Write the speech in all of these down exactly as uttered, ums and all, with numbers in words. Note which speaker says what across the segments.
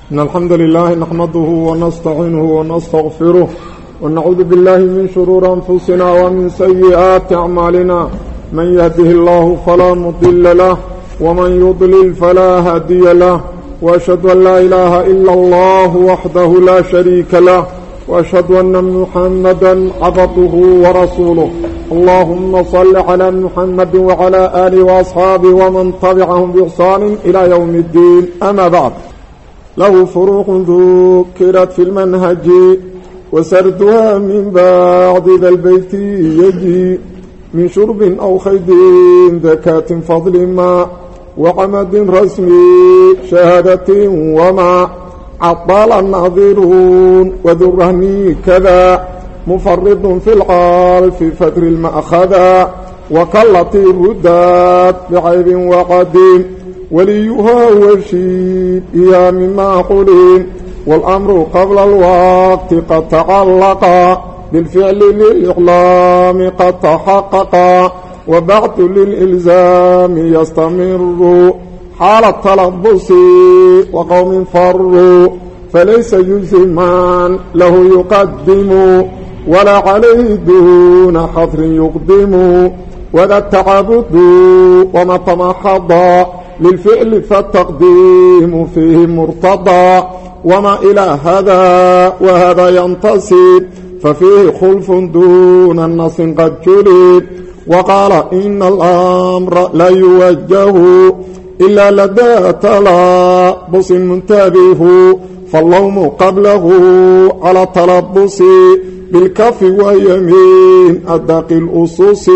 Speaker 1: إن الحمد لله نحمده ونستعينه ونستغفره ونعوذ بالله من شرور أنفسنا ومن سيئات أعمالنا من يهده الله فلا مضل له ومن يضلل فلا هادي له وأشهد أن لا إله إلا الله وحده لا شريك له وأشهد أن محمدا عبده ورسوله اللهم صل على محمد وعلى آله وأصحابه ومن تبعهم بإحسان إلى يوم الدين أما بعد له فروق ذكرت في المنهج وسردها من بعد ذا البيت يجي من شرب أو خيد ذكاة فضل ما وعمد رسمي شهادة وما عطال الناظرون وذو الرهن كذا مفرط في العال في فتر المأخذا وكالتي الردات بعيب وقديم وليها وشيبها مما قلين والأمر قبل الوقت قد تعلق بالفعل للإعلام قد تحقق وبعث للإلزام يستمر حال التلبس وقوم فروا فليس يلزمان له يقدم ولا عليه دون حظر يقدم وذا التعبد وما تمحض للفعل فالتقديم فيه مرتضى وما إلى هذا وهذا ينتصب ففيه خلف دون النص قد جلب وقال إن الأمر لا يوجه إلا لدى تلبس منتبه فاللوم قبله على تلبس بالكف ويمين أدق الأصوص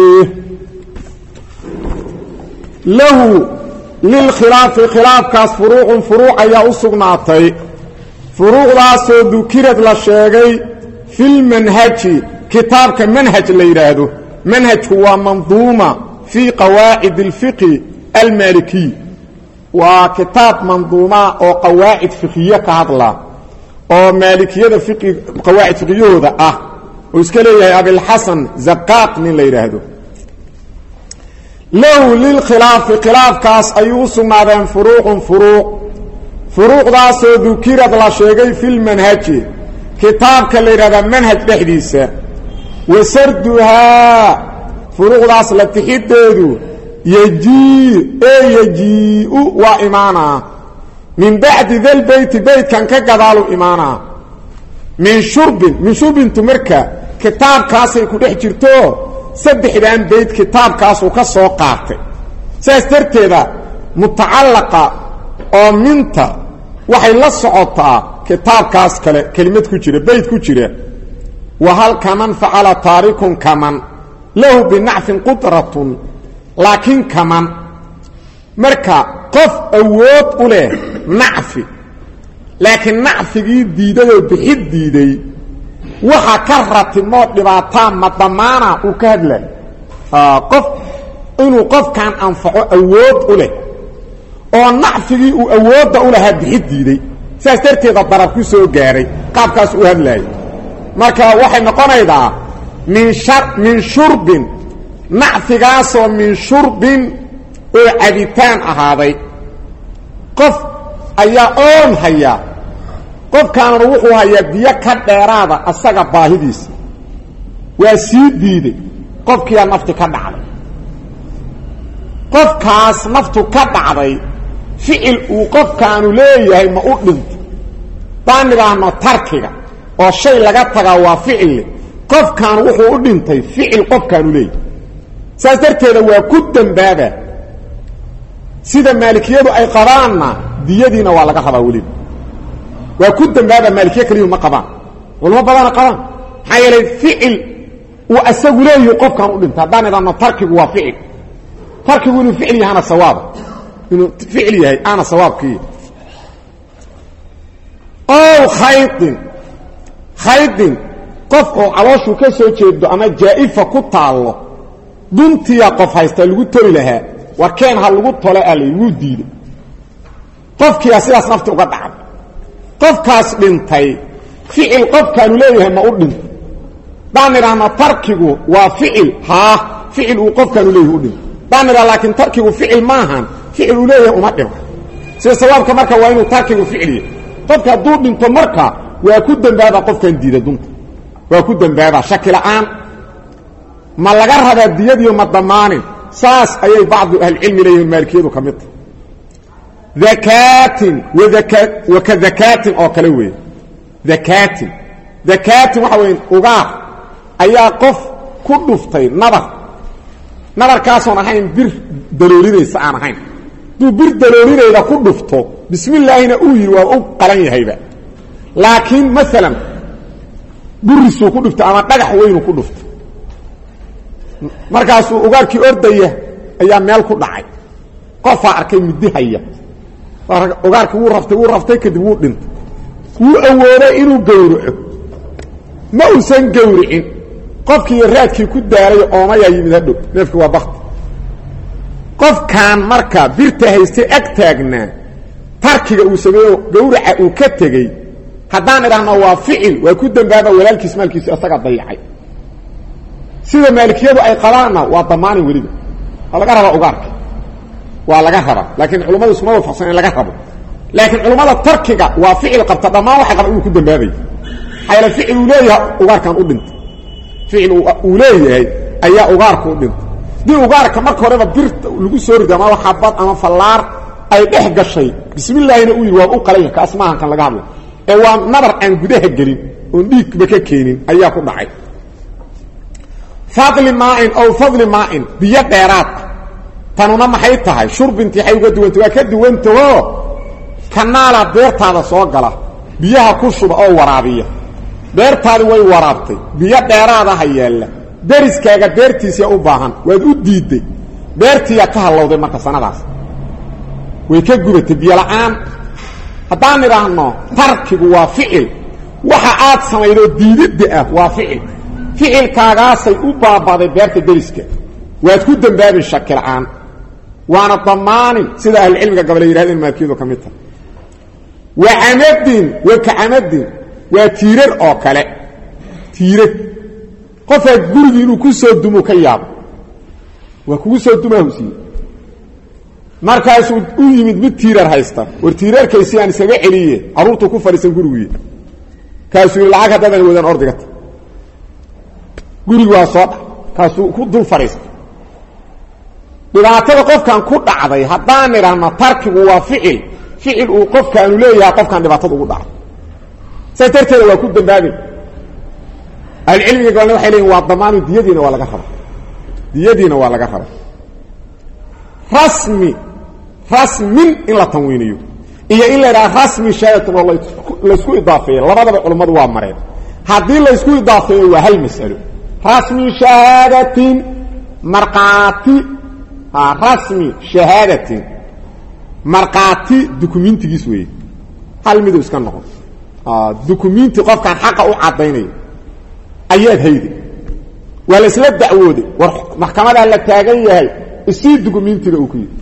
Speaker 1: له للخلاف خلاف كاس فروع فروع أي أصغناتي فروع لاسو ذكرت لشيغي في المنهج كتاب منهج ليرادو منهج هو منظومة في قواعد الفقه المالكي وكتاب منظومة أو قواعد فقهية كهذا أو مالكية فقه قواعد فقهية هذا أه ويسكلي أبي الحسن زقاق من ليرادو له للخلاف خلاف كاس أيوسو مابين فروع فروع فروع داسو ذكرت لشيغي في المنهج كتاب كالليرادة منهج بحديثة وسردها فروع داس لتحددو يجي اي يجي وإيمانا من بعد ذا البيت بيت كان كقضالو إيمانا من شرب من شرب تمركة كتاب كاسي يكون احجرتو سبح بان بيت كتاب كاسو كسو قارتي سيسترتي ذا متعلقة او منتا وحي لصعطا كتاب كاس كلمة كجرة بيت كجرة وهل كمان فعل تاريك كمان له بنعف قدرة لكن كمان مركا قف اووت اله نعفي لكن نعفي ديده بحد ديده وحا كرت موت لباتان مضمانا وكهدله آه قف انو قف كان انفعه اووت اله oo nacfigi uu awooda u lahaa bixidiiday saas darteeda barab ku soo gaaray qaabkaas u hadlay marka waxay noqonaydaa min shar min shurbin nacfigaas oo min shurbin oo cabitaan ahaaday qof ayaa oon haya qof kaan wuxuu hayaa biyo ka dheeraada asaga baahidiisa waa sii diiday qofkii nafti ka dhacday qofkaas naftu ka dhacday ficil uu qofkaanu leeyahay ma u dhinto baanigaano tarkiga oo shay laga tagaa waa ficil qofkaanu wuxuu u dhintay ficil qofkaanu leeyahay saas darteeda waa ku dambaaba sida maalikiyadu ay qabaanna diyadiina waa laga rabaa weli waa ku dambaaba maalikiya kaliya ma qabaan walma badana qabaan maxaa yeelay ficil uu asagu leeyahay qofkaanu u dhintay baanigaano tarkigu waa ficil tarkigu inuu ficil yahana sawaaba إنه فعلي أنا صوابكي أو خيط خيط قفه عواشو كسو جيدو أما جائفة كتالله دونتي يقف هايستا لغو تولي لها وكان هاللغو طلاء لي وديد قفك يا سياس نفتو قد عب قفكاس بنتي فعل قف كانوا ليه ما أردن دانرانا تركيقو وفعل ها فعل وقف كانوا ليه أردن دانرا لكن تركيقو فعل ماهان فعل ليه أمده سي سوابك مركا وينو تركيقو فعلي qofka hadduu dhinto marka waa ku dambaaba qofkan diida dunta waa ku dambaaba shaki la'aan ma laga rabaa diyadiyo ma damaanin saas ayay bacdu ahli cilmi leeyihiin maalikiyadu ka mid zakaatin wa kadakaatin oo kale weeye zakaatin zakaatin waxa weeye ugaar ayaa qof ku dhuftay nabar nabarkaasoon ahayn bir daloolinaysa aan ahayn duu bir daloolinayda ku dhufto bismillaahina uu yidhi waa u qalan yahayba laakiin maalan burisuu ku dhuftay ama dhagax weynuu ku dhuftay markaasuu ugaarkii ordaya ayaa meel ku dhacay qofaa arkay midi haya ugaarkii wuu raftay wuu raftay kadib wuu dhintay wuu awooday inuu gowraco ma uusan gowricin qofkii raadkii ku daaray oomayaa yimid hadhow neefkii waa bakti qofkan marka birta haystay ag taagnaa tarkiga uu sameeyo gowraca uu ka tegey haddaan idhaahno waa ficil waa ku dambaaba walaalkiis maalkiisa isaga dayacay sida maalikiyadu ay qabaanna waa damaanin weliba waa laga rabaa ugaarka waa laga rabaa laakiin culummadu iskuma waafaqsan in laga rabo laakiin culummada tarkiga waa ficil qabta dhammaan waxay qabaan inuu ku dambaabay xayla ficil uu leeyahay ugaarkan u dhintay ficil uu leeyahay ayaa ugaarku u dhintay dii ugaarka marka horeba birta lagu soo rido ama xabad ama fallaar ay dhex gashay bismillaahina uu yidhi waa u qalaya kaas maahan kan laga hadlo ee waa nabar aan gudaha gelin oon dhiigba ka keenin ayaa ku dhacay fadli maain ow fadli maain biyo dheeraad tanuna maxay tahay shurbintii xay uga duwanta waa ka duwantahoo kanaala beertaada soo gala biyaha ku shuba oo waraabiya beertaadi way waraabtay biyo dheeraadaha yaalla deriskaaga beertiisa u baahan waad u diiday beertiya ka halowday marka sanadaas way ka gubatay biyo la'aan haddaan idhaahno tarkigu waa ficil waxa aad samaydo diididda ah waa ficil ficilkaagaasay u baabaday beerta deriska waad ku dambaabin shaki la'aan waana damaanin sida ahlucilmiga gabale yidhahdeen maalikiyadu ka mid tahay wa camadin wa ka camadin waa tiirar oo kale tiirar qofaa gurigii inuu ku soo dumo ka yaabo waa kugu soo dumaahusiiye markaasuu u yimid mid tiirar haysta war tiirarkaysi aan isaga celiye carruurtuu ku fadhiisan gurigii kaasuu yidhi lacag haddaadan wadan ordigata gurigi waa soo dha kaasuu ku dul fadhiistay dhibaatada qofkan ku dhacday haddaan idhaahno tarkigu waa ficil ficil uu qofkaanu leeyahay qofkan dhibaatada ugu dhacday saas darteeda waa ku dambaabin ahlucilmiga gabalna waxay leeyihin waa damaanu diyadiina waa laga raba diyadiina waa laga raba rasmi rasmin in la tanwiiniyo iyo in la idhaha rasmi shahaadatan oo laysku idaafeeyo labadaba culummadu waa mareen haddii laysku idaafeeyo waa hal mas'alo rasmi shahaadatin markaati rasmi shahaadatin markaati dukumentigiis weeye hal miduu iska noqon dukumenti qofkaan xaqa u caddaynayo ayaad hayday waa la isla dacwooday war maxkamadaa la taagan yahay isii dukumentiga uu ku yidhi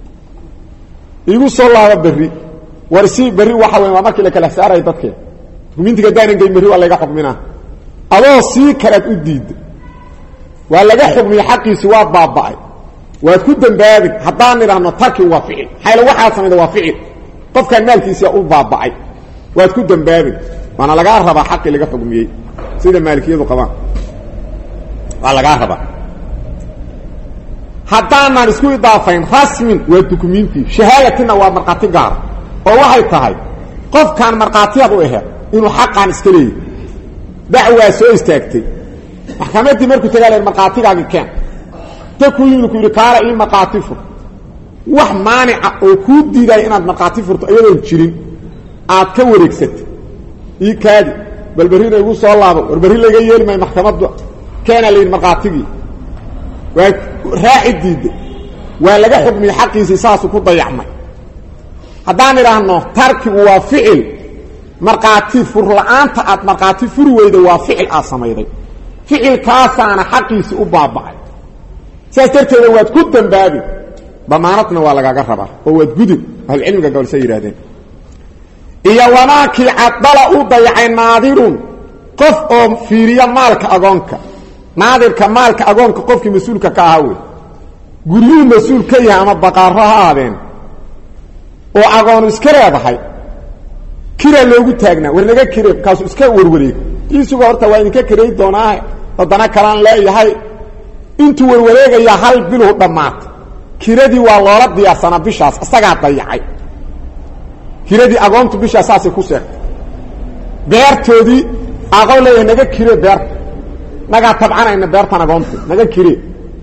Speaker 1: igu soo laaba berri war isii berri waxa weyn waa markii la kala saarayo dadkeen dukumentiga haddaanan geyn berri waa layga xukminaa adoo sii kalaad u diidda waa laga xukmiyey xaqiisi waa baaba'ay waad ku dambaabin haddaan idhaahno tarki waa ficil xayla waxaad samayda waa ficil qofkaan maalkiisia u baaba'ay waad ku dambaabin waana lagaa rabaa xaqii laga xukmiyey sida maalikiyadu qabaan waa lagaa rabaa haddaanan isku idaafayn rasmin waa dukumenti shahaadatinna waa markhaati gaara oo waxay tahay qofkaan markhaatiyaad u aheed inuu xaqaan iska leeyahy dacwaa soo istaagtay maxkamaddii markuu tagaa la markhaatigaagii keen ta ku yimid ku yidhi kaala ii markhaati fur wax maanica oo kuu diidaya inaad markhaati furto iyadoon jirin aad ka wareegsatay ii kaadi bal berrina igu soo laabo war berri layga yeeli maayo maxkamadda keenaa la yidhi markhaatigii waa raaci diidday waa laga xukmiyey xaqiisii saasuu ku dayacmay haddaan idhaahno tarkigu waa ficil markhaati fur la'aanta aad markhaati furi weyda waa ficil aad samayday ficilkaasaana xaqiisii u baaba'ay saas darteeda waad ku dambaabin damaanadna waa lagaaga rabaa oo waad gudub ahlucilmiga gobolsa yidhahdeen iyo wanaakii caddala u dayacay naadirun qof oo fiiriya maalka agoonka naadirka maalka agoonka qofkii mas-uulka ka ahaa wey guryuu mas-uul ka yahay ama baqaaro ha aadeen oo agoonu iska leedahay kira loogu taagnaa war naga kire kaas iska warwareeg isugu horta waa idinka kiray doonaa wadana kalaan leeyahay intuu warwareegaya hal bil u dhamaat kiradii waa loola diyaarsana bishaas asaga dayacay kiradii agoontu bishaas aasay ku sheegtay beertoodii aqoon leeyahay naga kire beer naga tabcanayna beertan agoontu naga kire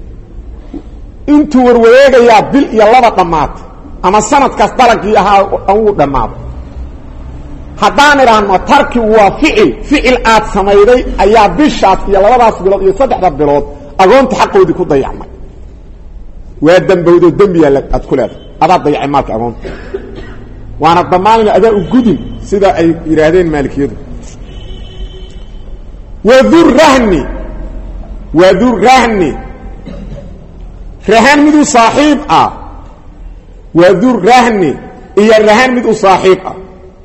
Speaker 1: intuu warwareegaya bil iyo laba dhamaat ama sanadkaas dalagii ahaa uu dhamaado haddaan idhaahno tarki waa ficil ficil aad samayday ayaa bishaas iyo labadaas bilood iyo saddexda bilood agoonta xaqoodii ku dayacmay waa dambowdo dembiya aad ku leedahay adaa dayacay maalka agoonta waana damaanina adaa u gudin sida ay yidhaahdeen maalikiyadu wadurrahni wadurrahni rahan mid u saaxiib ah wadurrahni iyo rahan mid u saaxiib ah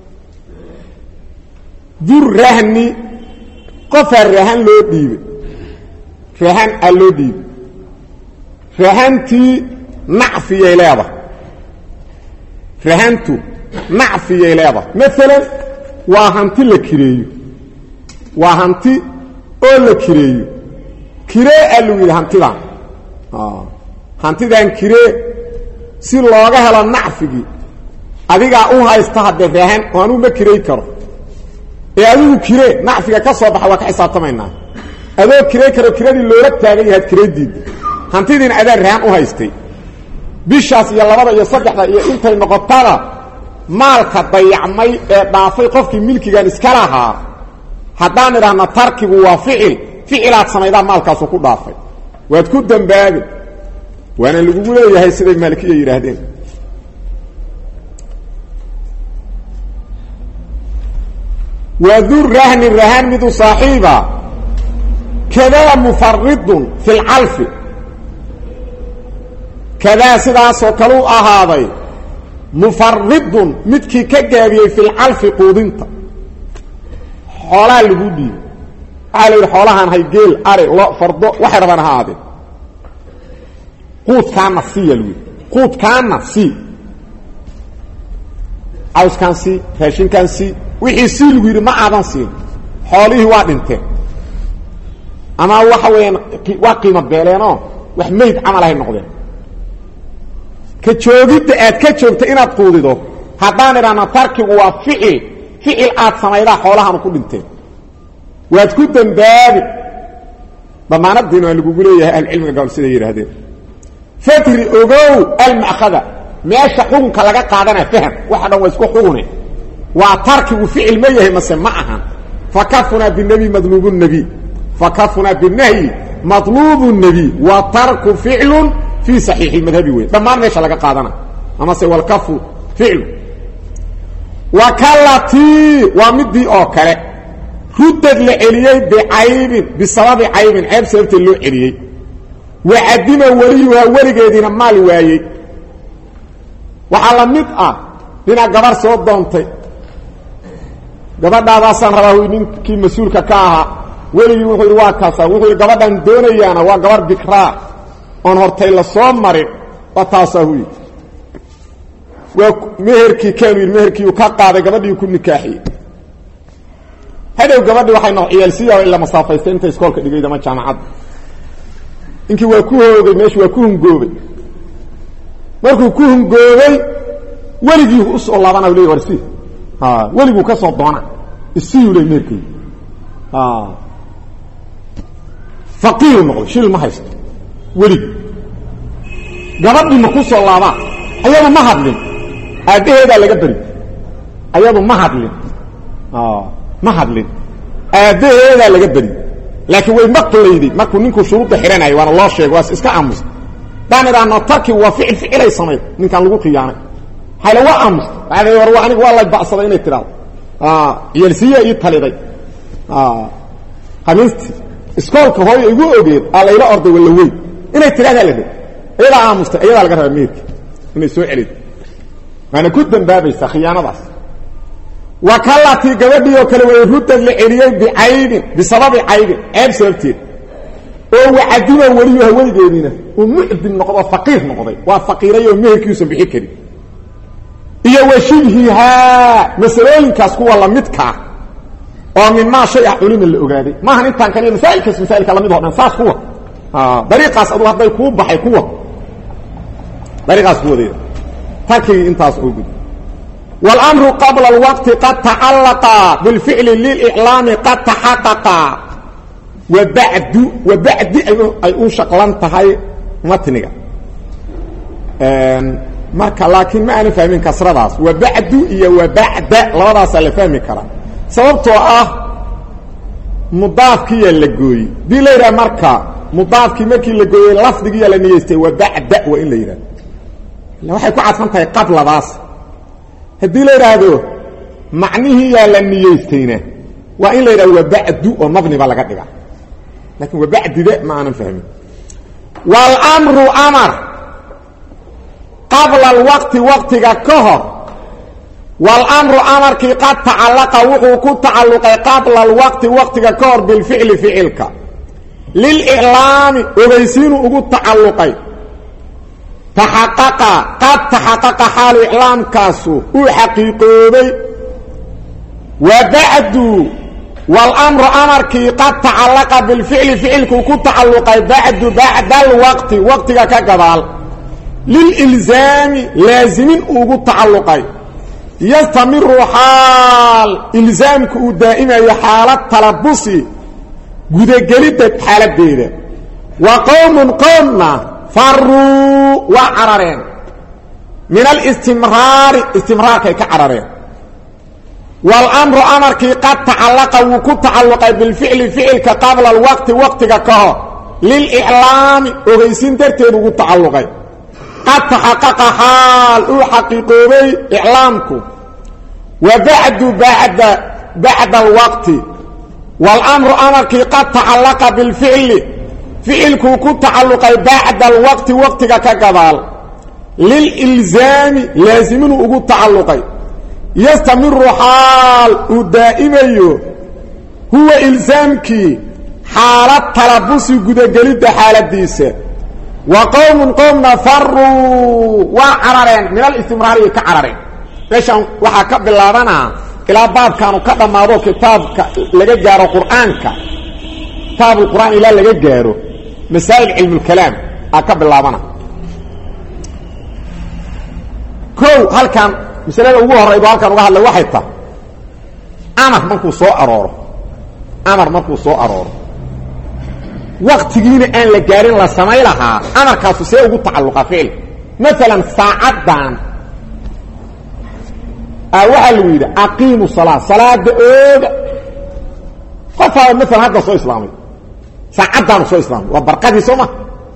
Speaker 1: durrahni qofaa rahan loo dhiibay rahan a loo dhiibay rahantii nacfiyay leedahay rahantu nacfiyay leedahay maalan waa hanti la kireeyo waa hanti oo la kireeyo kiree a lagu yidhi hantidan hantidan kiree si looga helo nacfigii adigaa u haysta haddee rahan oo anuu ma kirey karo ee adigu kire nacfiga ka soo baxa waa ka xisaabtamaynaa adoo kirey karo kiradii loola taagan yahaad kiradiida hantidiina adaa rahan u haystay bishaas iyo labada iyo saddexda iyo intay noqotada maalka dayacmay ee dhaafay qofkii milkigan iska lahaa haddaan idhaahno tarkigu waa ficil ficilaad samaydaa maalkaasu ku dhaafay waad ku dambaabi waana lagugu leeyahay siday maalikiya yidhaahdeen وذو الرهن الرهان مدو صاحبا كذا مفرد في العلف كذا سداس وكلو أهاضي مفرد مدكي كجابي في العلف قودنت حولا الهودي على حولها هاي جيل أري لا فرض واحد من هذا قوت كان نفسي الوي قوت كان نفسي عاوز كان سي فاشين كان سي wixii si lagu yiri ma aadan siin xoolihi waa dhinteen ama waxa weeyaan waa qiimo beeleeno wax meed amal ay noqdeen ka joogida aad ka joogto inaad quudido haddaan iraana tarkigu waa ficil ficil aad samayda xoolahan ku dhinteen waad ku dambaabi damaanadina lagu guleeyahay al cilmiga gaal sida yiraahdeen fatri ogow al ma'khada meesha xukunka laga qaadana faham waxa dhan waa isku xukunay وترك وفعل ما يهي مثلا معها فكفنا بالنبي مطلوب النبي فكفنا بالنهي مطلوب النبي وترك فعل في صحيح المذهبي وين ما ليش لك قادنا اما سي والكف فعل وكلتي ومدي اوكله ردد لعليي بعيب بسبب عيب عيب سبت له عليي وعدم وليها وليgeedina maal waayay waxa la mid ah dina gabar soo doontay gabadhaadaasan rabaa ninkii mas'uulka ka ahaa weligii wuxuu yiri waa kaasa wuxuu gabadhan doonayaana waa gabar bikraa on hortay la soo marin waa taasahuy waa meherkii kaamil meherkii uu ka qaaday gabadhii ku nikaaxiyay hadow gabadhii waxay noo ciyaalsiyaa ila masaafaysta inta iskoolka dhigayda ma jaamacad inkii waa ku hoogay meesha waa ku hungoobay markuu ku hungoobay weligii u soo laabana leeyahay warsi ha weligii ka soo doona isii leey meerkii ha faqir noqdo shil ma haysto weligii gabadhii ma ku soo laaba ayadu ma hadlin aabaheeda laga bari ayadu ma hadlin ha ma hadlin aabaheeda laga bari laakiin way maqlayday markuu ninku shuruuda xiranay waana loo sheegay waa iska aamus daanada notarki waa ficil ficilay sameey ninkan lagu qiyaanay hal waa aamus baad war waa aniga waa la bacsaday inay tiraado ah yelsiya iyo taliday ah hamisti iskoolka hooyo igu ogeed alayla orday wala way inay tiraado leeyahay ila aamusta iyada laga rabaa meerki inay soo celid maana ku dambaabeysa khiyaanadaas وكلتي غبدي او كلي way rudad la celiyay bi'ayd bisababi ayd ayd sababteed oo wacdina wariyo hawaydeedina oo mu'din noqdo faqiir noqday waa faqiiray oo meherkiisu bixi kari iyo washibhihaa masalooyinkaas kuwa la midka oo min maa shay ah culima la ogaaday maahan intaan kaliya masaa'ilkaas masaa'ilka la mid oo dhan saas kuwa dariiqaas adu hadday kuu baxay kuwa dariiqaas kuwadeeda takii intaas oo gud والأمر قبل الوقت قد تعلق بالفعل للإعلام قد تحقق وبعد وبعد أي شقلنتهاي متنقى marka laakiin ma aan fahmin kasradaas wa ba'du iyo wa ba'da labadaas la fahmi kara sababtoo ah mudaafkii la gooyay dilayra marka mudaafkii markii la gooyay lafdigii la niyeystay wa ba'da wa in la yiraahdo waxay ku cadfan tahay qabladaas hadii la yiraahdo macnihi yaa la niyeystayna waa in la yiraahdo wa ba'du oo mabni ba laga dhigaa laakiin wa ba'dida ma aan fahmin wal amru amar قبل الوقت وقتك كهر والأمر أمر كي قد تعلق وحو تعلق قبل الوقت وقتك كهر بالفعل فعلك للإعلام وغيسين وقود تعلقي تحقق قد تحقق حال إعلام كاسو وحقيقي وبعد والأمر أمر كي قد تعلق بالفعل فعلك وقود تعلقي بعد بعد الوقت وقتك كقبال للإلزام لازمين اوغو تعلقي يستمر حال إلزامك دائما حالة تلبسي قد قلت حالة ديرة وقوم قومنا فروا وعررين من الاستمرار استمرار كي كعررين والأمر أمر كي قد تعلق وكو تعلقي بالفعل فعل قبل الوقت وقتك كهو للإعلام وغيسين ترتين اوغو تعلقي قد تحقق حال او حقيقي اعلامكم وبعد بعد بعد الوقت والامر امر كي قد تعلق بالفعل فعلك كنت تعلق بعد الوقت وقتك كقبال للالزام لازم او تعلق يستمر حال دائما هو الزامك حاله تلبس غدغليد حالديسه وقوم قومنا فروا وعررين من الاستمرار كعررين فشان waxa ka bilaabana ila baabkan ka dhamaado kitaabka laga gaaro quraanka kitaab quraan ila laga gaaro masaa'il ilm al-kalam ka bilaabana ko halkan misalada ugu horeydo halkan uga hadlay waxay tahay amar markuu soo arooro amar markuu soo arooro وقتينا ان لا غارين لا سميلها امر كاسو سي ugu تعلق فعل مثلا ساعدان او الويد اقيموا الصلاه صلاه اوغ قفا مثلا هذا سو اسلامي ساعدان سو اسلام وبرقدي سوما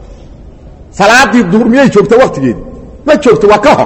Speaker 1: صلاه الظهر مي جوجته وقتيده ما جوجته وكهو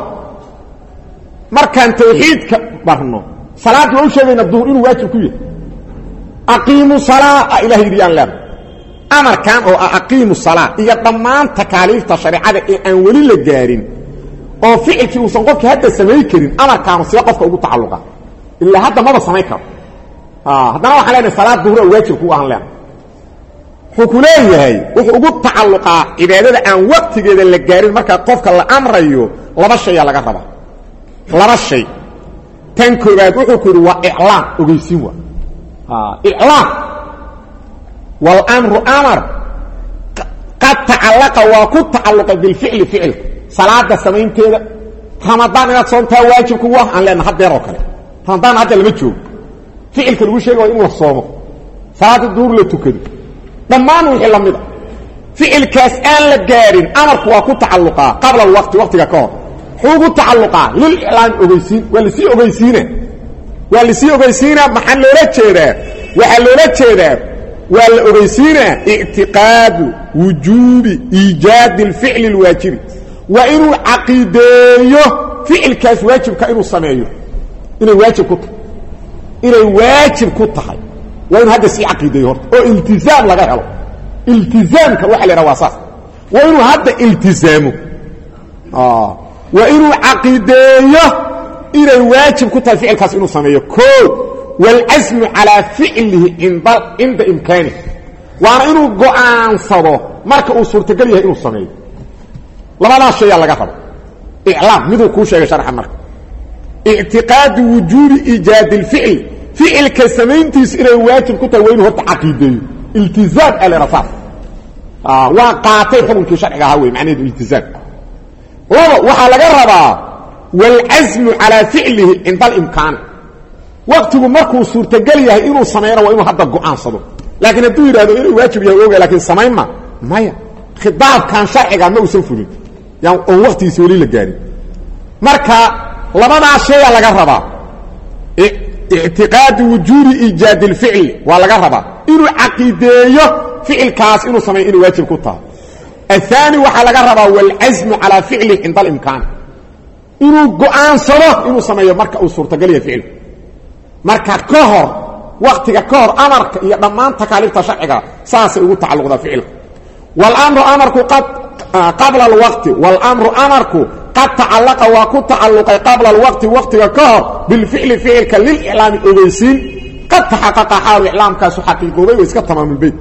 Speaker 1: markan tawxiidka barno salaad loo sheegayna dhuur inuu waajib ku yahay aqiimu salaa ilaahi riyaan la amar kan oo aqiimu salaa iyo dhamaan takaaliifta shariicada ee aan wali la gaarin oo ficilkii uu san qofka hadda sameey karin amar kan si qofka ugu tacaluqa illa hadda ma sameey karo ah hadana waxa leeyahay salaad dhuur waajib ku aan leen xukuleeyahay wuxuu ugu tacaluqa cibaadada aan waqtigeeda la gaarin marka qofka la amrayo laba shay laga rabaa laba shay tan koobaad wuxuu ku waa i'laam ogeysiin waa ah i'laam wal amru amr qad ta'allaqa wa ku ta'allaqa bil fi'li fi'l salaada sameynteeda ramadan ina soonta waajib ku waa aan leena hadeero kale ramadan hadda lama joogo fi'ilka lagu sheego in la soomo salaada duur la tukado dhamaan wixii lamida fi'ilkaas aan la gaarin amarku waa ku ta'allaqa qabla waqti waqtiga ka hor حوغو تعلقا للإعلان أغيسين والسي أغيسين والسي أغيسين محل لولا جيدا وحل لولا جيدا والأغيسين اعتقاد وجوب إيجاد الفعل الواجب وإنه عقيديه فعل كاس واجب كإنه الصميعي إنه واجب كتح إنه واجب كتح وإنه هذا سي عقيديه أو التزام لغاية له التزام كواحد لرواساس وإنه هذا التزامه آه وإنه عقيديه إلى واجب كتل فعل كاس إنه سميه كل والعزم على فعله عند عند إمكانه وأنا إنه قعان صده مركة أصول تقليه إنه سميه لما لا شيء لك خبر إعلام مدو كو شيء شرح مركة اعتقاد وجود ايجاد الفعل فعل كسمينتيس الى واجب كنت وين هو عقيده التزام على رفع اه وقاطع حكم شرعي هاوي معناه الالتزام وحا لغا ربا والعزم على فعله عند الامكان وقته markuu suurtagal yahay inuu sameeyo waa inuu hadda go'aansado laakiin haduu yiraahdo inuu waajib yahay ogaa laakiin sameeyma maya khidaab kan sharciga ma uusan fulin yaan oo waqtiisa wali la gaarin marka labada shay laga rabaa i'tiqaad wujudi ijaad al-fi'l waa laga rabaa inuu aqiideeyo ficilkaas inuu sameeyo inuu waajib ku tahay الثاني waxa laga rabaa wal azm ala fi'li inda al-imkan inuu go'aansado inuu sameeyo marka uu suurtagal yahay ficil marka ka hor waqtiga ka hor amarka iyo dhamaan takaalifta sharciga saas ugu tacalluqda ficil wal amru amarku qad qabla al waqti wal amru amarku qad ta'allaqa wa ku ta'alluqa qabla al waqti waqtiga ka hor bil fi'li fi'ilka lil i'lam ogeysin qad tahaqqaqa hal i'lam ka su haqiiqoobay oo iska tamaamul bayt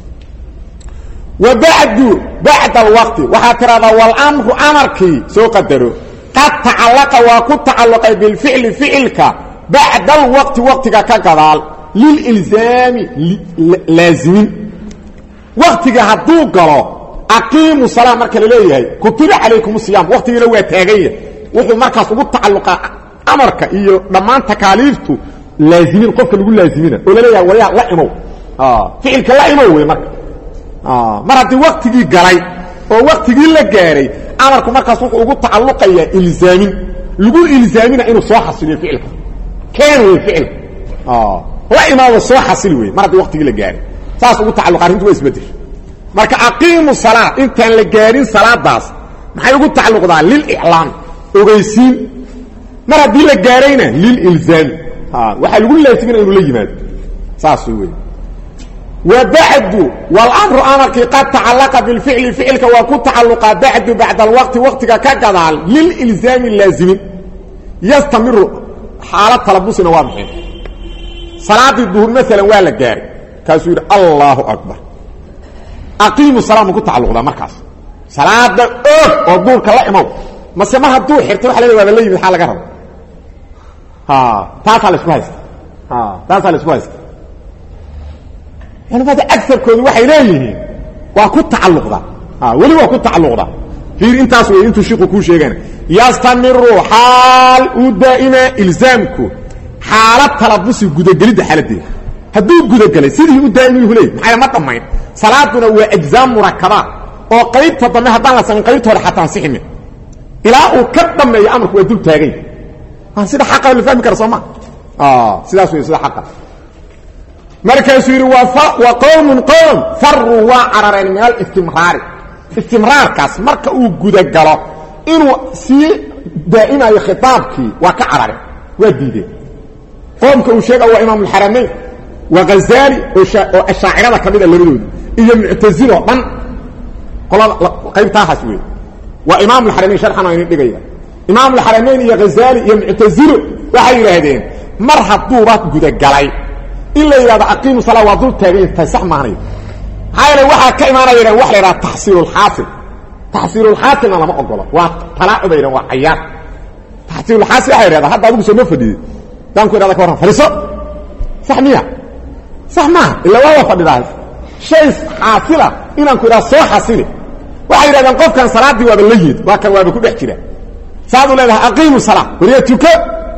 Speaker 1: وبعد بعد الوقت وحترى والامر امركي سو قدروا قد تعلق وكنت تعلق بالفعل فعلك بعد الوقت وقتك كقدال للالزام لازم وقتك هدو قلو اقيموا الصلاه marka leeyahay kutub عليكم الصيام وقتك لو taagay wuxuu markaas ugu tacalluqa amarka iyo dhamaan takaaliiftu laazimin qofka lagu laazimina oo leeyahay wariya la imo ah ficilka la imo way marka ah maradi waqtigi galay oo waqtigi la gaaray amarku markaas wuxuu ugu tacalluqaya ilzaamin lagu ilzaamina inuu soo xasiliyo ficilka keen uu ficil ah la imaado soo xasil way maradi waqtigi la gaaray saas ugu tacalluqa arintu way isbedel marka aqiimu salaat intaan la gaarin salaadaas maxay ugu tacalluqdaa lil i'laan ogeysiin maradi la gaarayna lil ilzaam ah waxa lagu laazimina inuu la yimaado saas way وبعد والامر امرك قد تعلق بالفعل فعلك وكنت تعلق بعد بعد الوقت وقتك كقدال للالزام اللازم يستمر حاله تلبسنا واضحين صلاه الظهر مثلا ولا جاري كاسو الله اكبر اقيموا الصلاه كنت تعلق ده مركز صلاه او الظهر كلا امو ما سمح دو خيرته waxa la wada leeyahay waxa laga rabo ha taas la isku haysta ha taas la isku haysta يعني هذا أكثر كون واحد إليه وكو تعلق ذا آه ولي وكو تعلق ذا في انت اسوي انتو شيخو كو شيغان يستمر حال ودائما إلزامكو حالة تلبسي قدقلي حالتي هدو قدقلي سيدي ودائما يهولي محايا ما طمعين صلاتنا هو أجزام مركبات وقريب تطمي هدان لسان قريب توري حتى نسيحمي إلا أكدم يا أمرك ويدول تاغي آه سيدا حقا اللي فهمك رسوما آه سيدا سوي سيدا حقا مركز وفا وقوم قوم فروا وعررين من الاستمرار استمرار كاس مركا او غدغلو انو سي دائما يخطابك وكعرر وديده قوم كو شيغا وامام الحرمين وغزالي والشاعره كميده لبدود iyo mu'tazilo ban qolada qaybta haswi wa imam al-haramayn sharxana in dhigaya imam al-haramayn iyo ghazali iyo mu'tazilo waxay yiraahdeen mar haduu baad gudagalay إلا إذا أقيموا صلاة وضوء تاغين تسح معنى هاي waxa ka imaanayeen wax la yiraahdo tahsiil al-hasil tahsiil al-hasil lama ogola waa talaacub ay waa ciyaar tahsiil al-hasil ay yiraahdo hadda adigu soo fadhiyo dan ku yiraahdo ka waran fariiso saxmiya saxma illa waa fadhidaas shay haasila inaan ku yiraahdo soo xasili waxa yiraahdaan qofkan salaadii waa la yid waa kan waa ku dhex jira saadu leedahay aqiimu salaa wariyatuka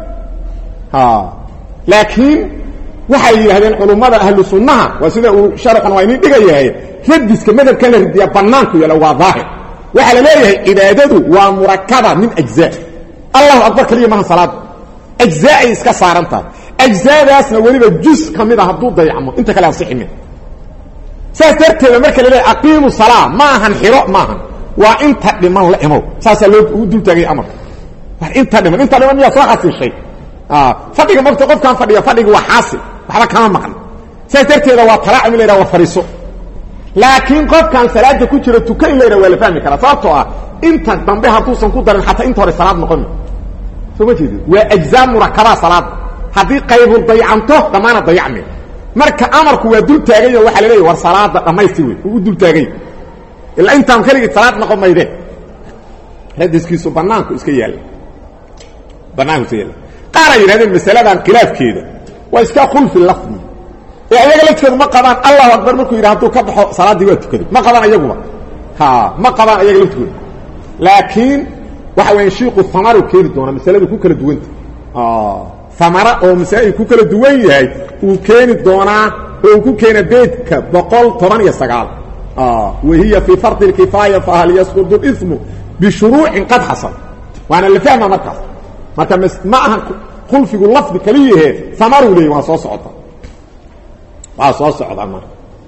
Speaker 1: ha laakiin waxay yiraahdeen culimada ahlu sunnaha waa sida uu sharxan waa inay dhigayahay radiska madhabka la ridiya banaanku yala waa daahir waxa la leeyahay ibaadadu waa murakaba min ajzaa Allahu akbar kaliya ma salaad ajzaa iska saaranta ajzaadaasna waliba juz kamida haduu dayacmo inta kale asixime saastarteeda marka la leeyahay aqiimu salaa ma ahan xiro ma ahan waa inta dhiman la imo saasa loo dul tagay amar war inta dhiman inta dhiman yaa soo xasishay ah fadhiga marka qof kan fadhiya fadhiga waa xaasil waxba kama maqan saastarteeda waa talaacum leeyahay waa fariiso laakiin qof kan salaada ku jira tukan leeyahay waa la fahmi kara sababtoo ah inta dambe haduusan ku darin xataa inta hore salaad noqon soo ma jeedid waa ajzaa murakaba salaad hadii qayb dayacanto dhamaana dayacmi marka amarku waa dul taagay waxa la leeyahay war salaada dhamaysti way uu dul taagay ila intaan kaliya salaad noqon mayde hadiskiisu banaanku iska yaal banaanku iska yaal qaar ay yiraahdeen masaladan khilaafkeeda waa iska khulfi lafdi ee ayaga la jeedo ma qabaan Allahu akbar markuu yiraahdo ka baxo salaadii waa tukaday ma qabaan ayaguba ha ma qabaan ayaga la tukaday laakiin waxa weyn shiiqu thamaru keeni doona masaladu ku kala duwanta ah thamara oo masaladu ku kala duwan yahay uu keeni doona oo ku keena beedka boqol toban iyo sagaal ah wahiya fi fard al-kifaya fa hal yasqutu al-ithmu bi shuru'in qad hasal وانا اللي فاهمه marka marka ma aha khulfigu lafdi kaliye thamaru leey waa soo socota waa soo socda marka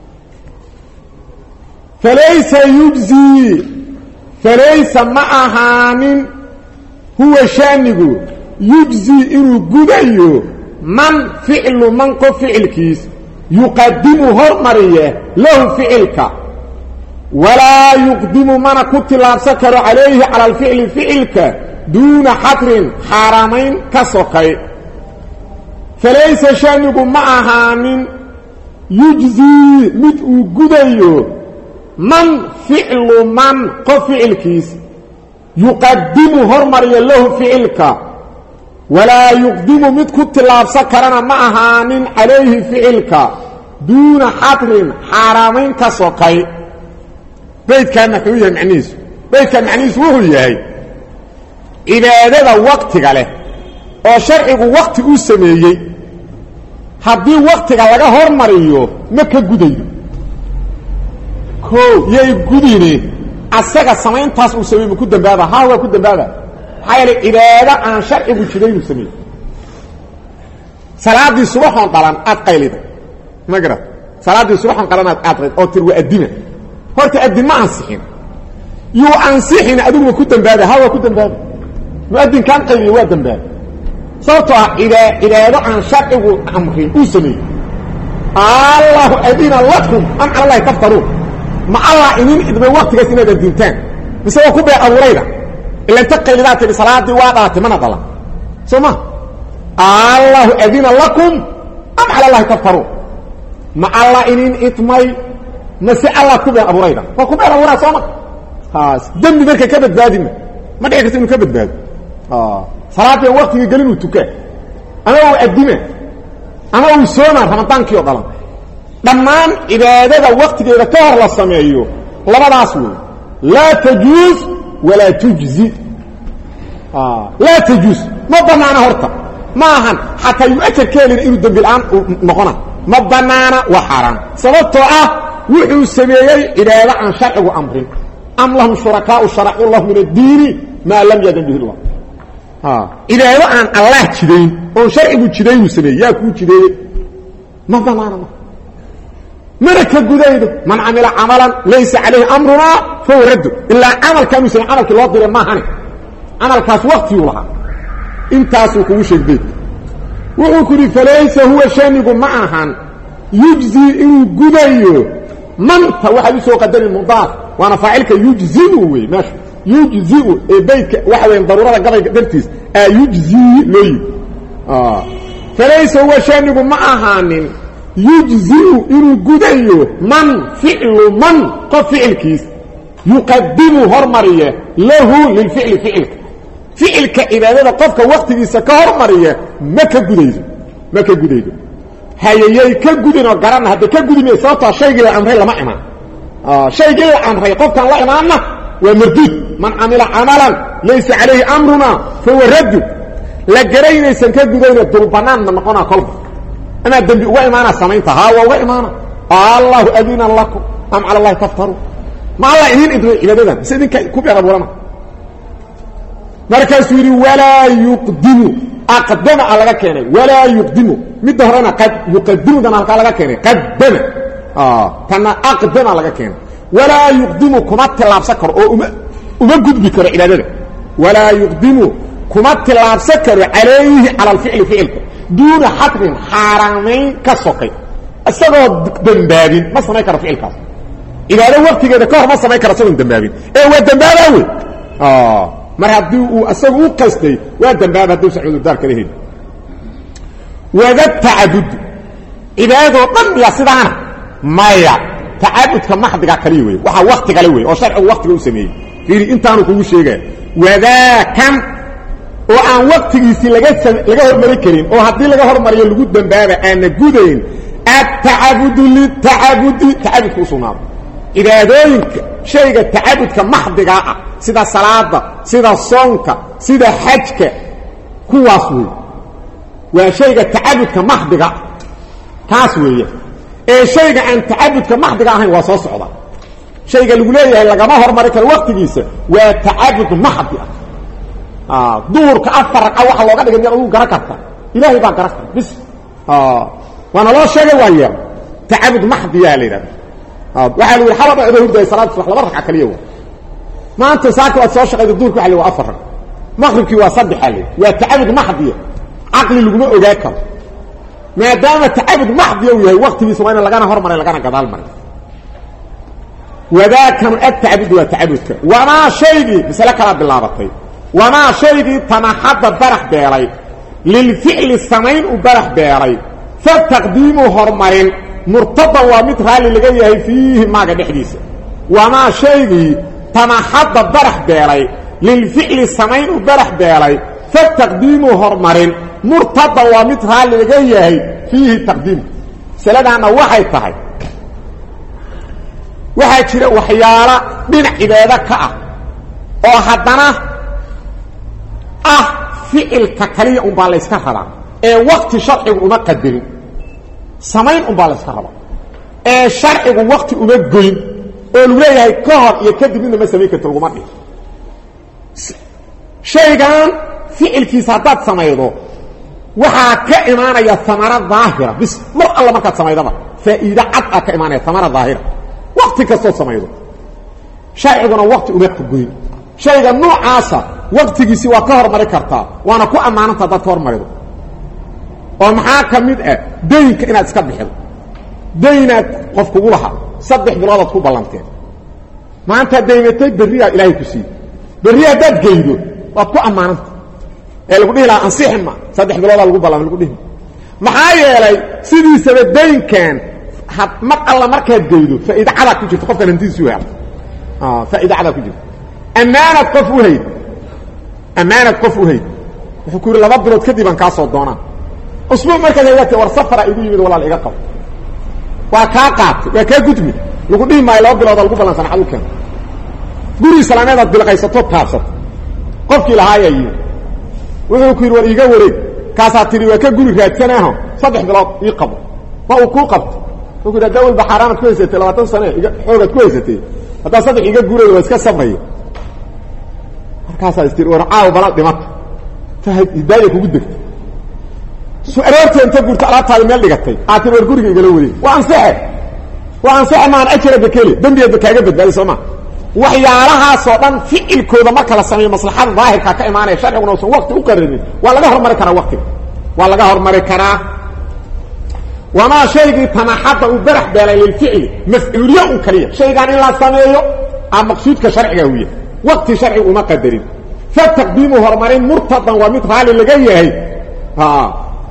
Speaker 1: falaysa yujzi falaysa ma ahanin huwa shanigu yujzi inuu gudayo man fi'lu man qof fi'lkiis yuqaddimu hormariye lahu fi'lka ولا يقدم من كتلاب سكر عليه على الفعل فعلك دون حقر حرامين كسوقي فليس شانب معها من يجزي مدء قديو من فعل من قفعل كيس يقدم هرمر له فعلك ولا يقدم مدء كتلاب سكرنا معها من عليه فعلك دون حقر حرامين كسوقي بيت كان محوية معنيس بيت كان معنيس وهو يهي إذا هذا وقت له أو شرعه وقت أسميه هذي وقت له هرمريو مكا قديد كو يهي قديني أساق السمين تاس أسميه مكدا بهذا ها هو كدا بهذا هاي إذا هذا عن شرعه شدين أسميه صلاة دي صباح وانقلان أتقيلد مقرأ صلاة دي صباح وانقلان أتقيلد أو تروي الدين horta adin ma ansixin yuu ansixin adigu ku dambaada hawa ku dambaada muadin kan qayli waa dambaada sababtoo ah ila ilaado aan sharcigu amrin u sameey Allahu adina lakum am ala Allah taftaru ma Allah inin idba waqtigaas inaad dintaan misoo ku baa awrayda ila inta qaylidaatay salaadii waa dhaatay mana dala soma Allahu adina lakum am ala Allah taftaru ma Allah inin itmay نسي الله كبير أبو ريدا فكبير أبو ريدا صامت خاص دم بركة كبد بادم ما دعي كسينه كبد باد آه صلاة وقت يقلنه تكاه أنا هو أدمه أنا هو سونا رمضان كيو قلم دمان إذا هذا وقت إذا كهر الله السماعيو لما ناسوه لا تجوز ولا تجزي آه لا تجوز ما بنانا هرطة ما هن حتى يؤكد كالين إنه دم بالآن مقنا ما بنانا وحرام سببته أه وحو سميي إلى عن شرع وأمر أم لهم شركاء شرعوا الله من الدين ما لم يدن به الله ها إلى عن الله تشدين أو شرع تشدين سميي ياكو تشدين ما ضمانا مرك الجديد من عمل عملا ليس عليه أمرنا فهو رد إلا عمل كان يسمى عمل كالوضر ما هني عمل كاس وقت يولها انت أسوك وش البيت وعكري فليس هو شانق معها يجزي إنه جديد من واحد يسوق قدر المضاف وانا فاعلك يجزئه ماشي يجزئ بيتك واحد من ضروره قبل قدرتيس آه يجزي لي اه فليس هو شانب معهان يجزئ انه غديو من فعل من قفعل كيس يقدم هرمريه له للفعل فعل فعل كإبادة قفك وقت يسكر مريه ما كغديو ما كغديو هايي كغدين او غران هدا كغدين صوت شيء الامر لما ايمان اه شيء الامر قف كان لا ايماننا ومردود من عمل عملا ليس عليه امرنا فهو رد لا جرين سن كغدين دلبنان نقونا قلب انا دنبي وايمانا سمينتها وايمانا الله اذن لكم ام على الله تفتروا ما الله يدين ادري الى ددان سيدين كوبيا ربنا مركز يري ولا يقدم أقدم على كيني ولا يقدم مد هرنا قد يقدم دنا على كيني قدم اه كان أقدم على كيني ولا يقدم كما تلعب سكر او وما قد بكر الى ذلك ولا يقدم كما تلعب سكر عليه على الفعل فعل دون حتم حرامين كسوقي اسغو دنبابين ما سميكر فعل كاس الى لو وقت كده كهر ما سميكر سو دنبابين ايه هو دنباباوي اه mar hadii uu asagu u qastay waa dambaab haduu sacuud daar kale heli wada taabud ibaado dhan ya sidana maya taabudka maxdiga kali way waxa waqti kale way oo sharci waqtiga u sameeyay fiiri intaanu kugu sheegay wada kam oo aan waqtigiisii laga laga hormari karin oo haddii laga hormariyo lagu dambaaba aana gudayn at-ta'abudu lit-ta'abudi ta'abudku usugnaado cibaadooyinka shayga ta'abudka maxdiga ah sida salaada sida soonka sida xajka kuwaas weey waa shayga ta'abudka maxdiga kaas weeye ee shayga aan ta'abudka maxdiga ahayn waa soo socda shayga lagu leeyahay lagama hormari karo waqtigiisa waa ta'abud maxdi ah duurka afar raqo waxa looga dhigay inuu garan karta ilaahay baa garan karta bis ah wana loo sheegay waayo ta'abud maxdi yaa leeyahay ah waxa lagu xalaba inuu hurday salaad subax laba raqo kaliya waa maanta saaka waa soo shaqeeyay duurka waxa lagu afar raqo maghribki waa saddex xalay waa ta'abud maxdi aqli laguma ogaa karo maadaama ta'abud maxdi uu yahay waqtigiisa waa in laga hormaray laga gadaal maray وذاك التعبد والتعبد وما شيء مثلا كلا باللابطي وما شيء تنحد برح بيري للفعل السمين وبرح بيري فالتقديم هرمين مرتضى ومثال اللي جاي فيه ما قد حديث وما شيء تنحد برح بيري للفعل السمين وبرح بيري فالتقديم هرمين مرتضى ومثال اللي جاي فيه تقديم سلام وحي طهي waxa jira waxyaala dhinac cibaada ka ah oo hadana ah ficilka kaliya um baa la iska rabaa ee waqti sharcigu uma qadarin samayn um baa la iska rabaa ee sharcigu waqti uma goyn oo uu leeyahay ka hor iyo kadib inuu ma sameey karto uma dhig shaygan ficilkiisa hadaad sameeydo waxa ka imaanaya thamara daahira bis mar alla markaad sameeydaba faa'iido cad ah ka imaanaya thamara daahira waqti kasto sameeyo shaayiguna waqti uma qoyn shayga noocaasa waqtigiisi waa ka hormari kartaa waana ku amaananta dad hormarido oo maxaa kamid ah deynka inaad iska bixido deynaad qof kugu laha saddex bilood ku balanteen maanta deymatay bariya ilaahay ku sii bariya dad geeyo waad ku amaananta ee lagu dhilaa ansixma saddex bilood lagu balan lagu dhih maxaa yeelay sidiisaba deynkan had mar alla markaad geeyo faa'iido cad ku jirto qofka hantiisu yahay ah faa'iido cad ku jirto amaanad qof u hayd amaanad qof u hayd wuxuu ku laba bilood kadib aan ka soo doonaa usbuuc markaad hay'atay war safara igu yimid walaal iga qab waa ka qaat waa ka gudmi lagu dhimaay laba bilood lagu balansan xal u keen guri salaameed bilqaysato taabsat qofkii lahaayay wuxuu ku yiri war iga wareeg kaasa tiri waa ka guri raadsanaha saddex bilood ii qabo waa uu ku qabto wuxuu da dawal baxaraamad ku haysatay labaatan sano xoogad ku haysatay hada saddex iga guuray waa iska sameeyay markaas ay istir war aaw bala dhimato tahay hidaayay kugu degtay su'aarta inta gurta alaabtaada meel dhigatay aad war guriga igala wareeg waa ansaxay waa ansaxay maan ajra bakeli dambiyeed kaaga badbaadi Soomaa waxyaalaha soo dhan ficilkooda marka la sameeyo maslaxada daahirka ka imaanay sharciguna oo waqti u qarin waa laga hormari karaa waqti waa laga hormari karaa وما شيء تنحط وبرح بلا للفعل مفعوليه كليه شيء كان الا سميه مقصود كشرعي هويه وقت شرعي وما قدرين فالتقديم هرمرين مرتضى ومثال اللي جاي هي اه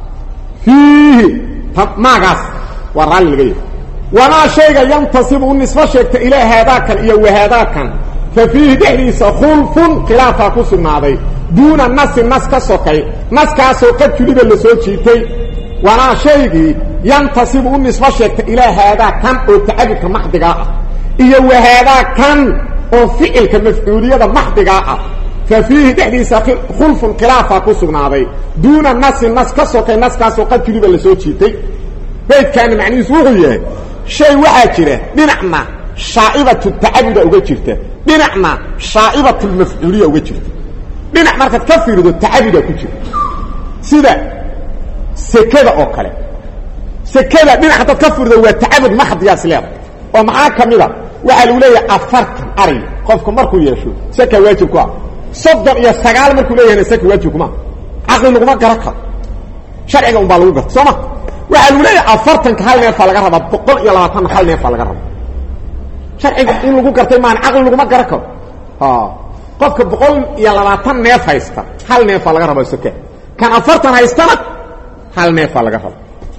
Speaker 1: فيه ما قاس ورال اللي جاي وما شيء ينتصب النسبه شيء الى هذا كان iyo وهذا كان ففيه دحيس خلف خلاف كسنادي دون الناس الناس كسوكاي ناس كاسو كجليد لا سو جيتay وانا شيء ينتصب النسبة شيء إلى هذا كان أو تعبك محدقاء إيه وهذا كان أو فعل كمفعولية محدقاء ففيه تحديث خلف خلافة كسرنا بي دون الناس الناس كسوك الناس كسوك قد كليب اللي سوتشيتي بيت كان معني سوغيه شيء واحد بنعمة شائبة التعبد أوجدته بنعمة شائبة المفعولية أوجدته بنعمة تكفر التعبد أوجدته سيدا سكذا أوكله سكذا بين حتى تكفر ذو التعبد محض يا سلام ومعاك كميدا وقالوا لي أفرت أري خوفكم مركو يشو سكا واجبكم صدر يا سقال مركو لي أنا سكا واجبكم عقل لكم قرقة شرعي قوم بالوقت سمع وقالوا لي أفرتن كحال نيفا لغا ربا بقل يا لباتن حال نيفا لغا ربا شرعي إن لكم قرتي مان عقل لكم قرقة آه قفك بقل يا لباتن نيفا يستا حال نيفا لغا ربا سكا كان أفرتن هيستمت حال نيفا لغا ربا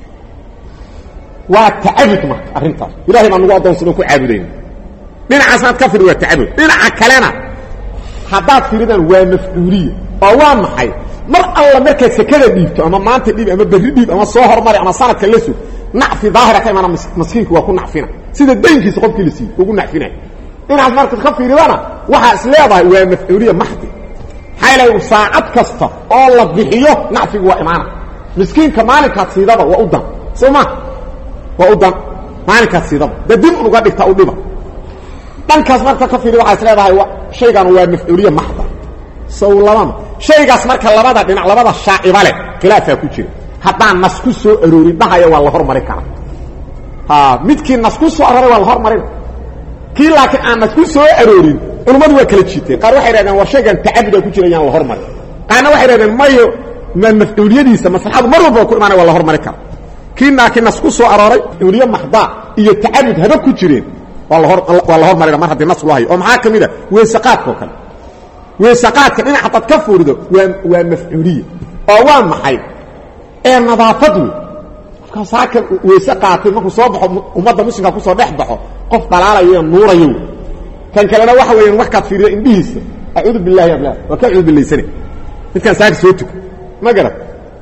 Speaker 1: وتعبد ما أرنت إلهي ما نقول دون سلوك عابدين من عسنات كفر وتعبد من عكلنا حدات فريدا ومفعولية ووام حي mar alla marka sakada dhiibto ama maanta dhiib ama berri dhiib ama soo hormari ama sanadka la sug nacfi daahira ka imaana miskiinku waa ku nacfina sida deynkiisa qofkii la siiyay ugu nacfina inaad marka ka fiiridana waxa isleedahay waa mafcuuliye maxdi xaylay saacad kasta oo la bixiyo nacfigu waa imaana miskiinka maalinka siidaba waa u dan soma waa u dan maalinka siidaba dadib uga dhigta u dhiba dhankaas marka ka fiiriyo waxa isleedahay shaygan waa mafcuuliye maxda sawlama shaygaas marka labada dhinac labada shaaciba leh khilaafa ku jira haddaan nas ku soo aroorin dhahaya waa la hormari karaa ha midkii nas ku soo arooray waa la hormarin kii laakiin aan nas ku soo aroorin culimadu waa kala jiiteen qaar waxay yiraahdeen war shaygan tacabud ku jira yaan la hormari qaarna waxay yiraahdeen mayo ma mafcuuliyadiisa maslaxadu mar walba ku imaanay waa la hormari karaa kii laakiin nas ku soo arooray mafcuuliye maxda iyo tacabud haba ku jireen waa la hor waa la hormari mar haddii nas loo hayo oo maxaa kamida weesaqaadka kale weesaqaadka dhinaca dad ka fuurido waa waa mafcuuliye oo waa maxay ee nadaafadu ka saaka weesaqaadka markuu soo baxo ummadda muslimka ku soo dhex baxo qof dalaalayo nuurayo kan kalena waxa weeyaan wax ka fiiriyo indhihiisa a'uudu billahi ya billah wa ka'uudu billahi sani midkan saaka soo tuko ma garad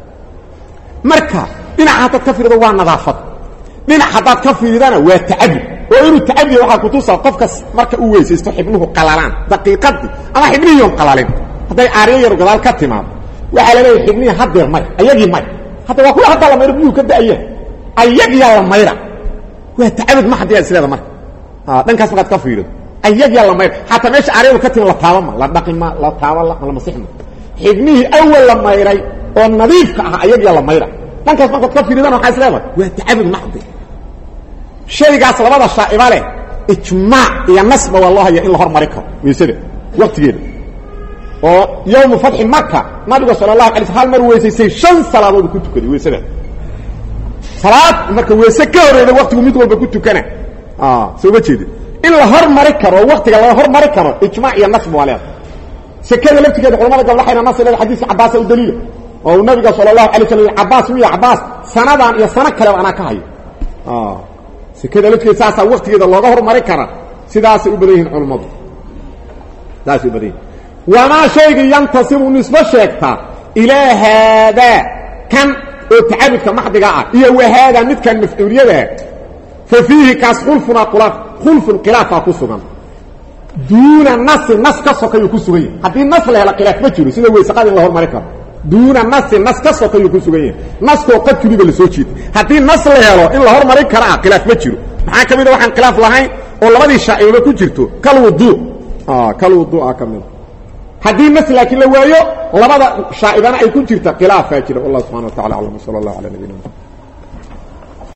Speaker 1: marka dhinaca dad ka fiirido waa nadaafad dhinaca dad ka fiiridana waa tacabud oo inuu tacabud waxa ku tusaa qofka marka uu weesaysto xibnuhu qalalaan daqiiqadii ama xibnihi qalalin haday aariyo yar gadaal ka timaado waxa la leeyahay xibnihi hadeer mar ayagii mar hada waa ku hada la mayr buu ka daayay ayagii la mayra waa tacabud ma hadii isleeda mar ah dhankaas marka ka fiirido ayagii la mayr hatta meesha aariyo ka timaado la taabama la dhaqima la taaba la masixna xibnihi awal la mayray oo nadiifka ah ayagii la mayra dhankaas marka ka fiiridana waxa isleeda waa tacabud maxdi shaygaas labada shaa'iba leh ijmaac iyo nasba wallahi in la hormari karo weesada waqtigeeda oo yawm fath makkah nabiga sallallahu alayhi wasallam mar weesaysay shan salaadood ku tukaday weesada salaad marka weese ka horeeyay waqtigu mid walba ku tukana ah soo bajeed in la hormari karo waqtiga la hormari karo ijmaac iyo nasba walaal sakada laftigeeda culimada gabdhaha nas ilaa xadiis Abbas oo daliil oo nabiga sallallahu alayhi wasallam Abbas miya Abbas sanadan iyo sana kale ana ka hayo ah sikada laftigeeda saasa waqtigeeda looga hormari kara sidaas u badan yihiin culimadu taas u badan wama shayga yantasibu nisba sheegta ila hada kan oo taabudka maxdiga ah iyo wahada mid kan mafcuuliyada fa fihi kasqulfuna qulaf khulfun khilafa ku sugan duuna nas nas ka sokayo ku sugan hadii nas la hela khilaaf ma jiro sida weesaqada la hormari karo duuna nas nas ka sokayo ku sugan nas ko qad kaliba la soo jeed hadii nas la helo in la hormari kara khilaaf ma jiro maxaa kamid ah waxaan khilaaf lahayn oo labadii shaa'iba ku jirto kal wudu ah kal wudu ah kamid hadii nas laakiin la waayo labada shaa'ibana ay ku jirta khilaaf jira wallahu subhanahu wa ta'ala sallallahu alayhi wa sallam